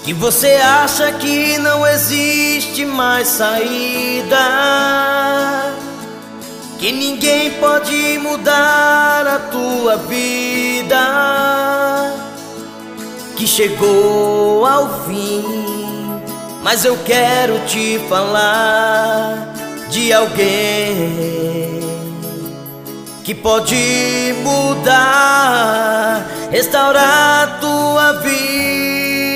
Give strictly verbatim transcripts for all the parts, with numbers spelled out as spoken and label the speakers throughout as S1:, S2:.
S1: que você acha que não existe mais saída, que ninguém pode mudar a tua vida, que chegou ao fim. Mas eu quero te falar de alguém que pode mudar, restaurar a tua vida.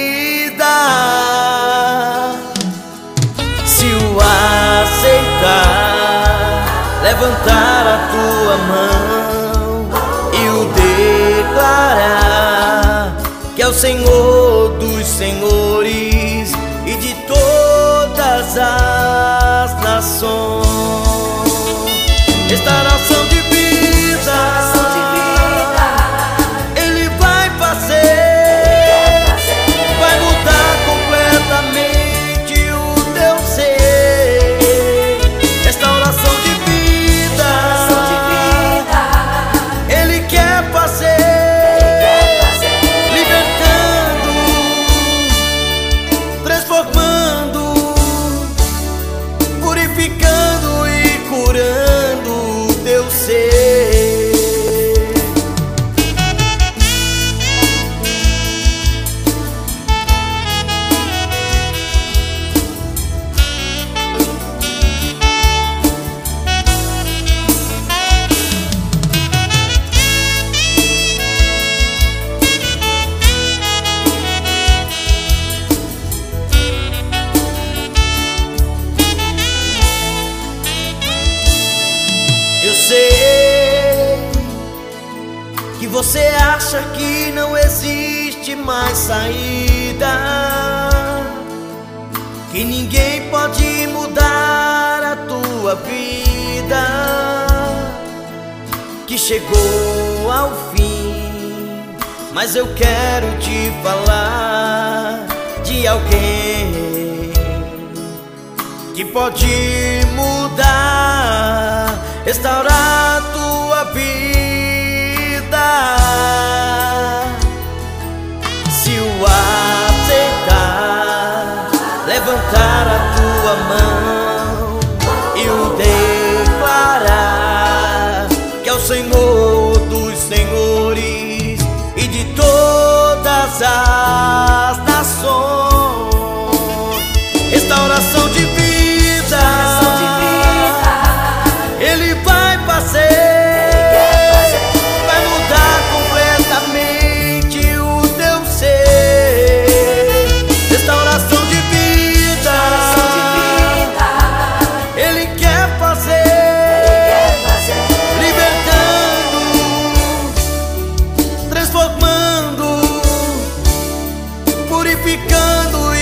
S1: Se o aceitar, levantar a tua mão e o declarar que é o Senhor dos senhores e de todas as nações. Restauração de vida, Ele vai fazer, vai mudar completamente o teu ser. Restauração de vida, Ele quer fazer, libertando, transformando, purificando e curando o teu ser. Eu sei que você acha que não existe mais saída, que ninguém pode mudar a tua vida, que chegou ao fim. Mas eu quero te falar de alguém que pode mudar, restaurar a tua vida. Se o aceitar, levantar a tua mão e o declarar que é o Senhor dos senhores e de todas as nações. Restauração de vida, Ele vai fazer, vai mudar completamente o teu ser. Restauração de vida, Ele quer fazer, libertando, transformando, purificando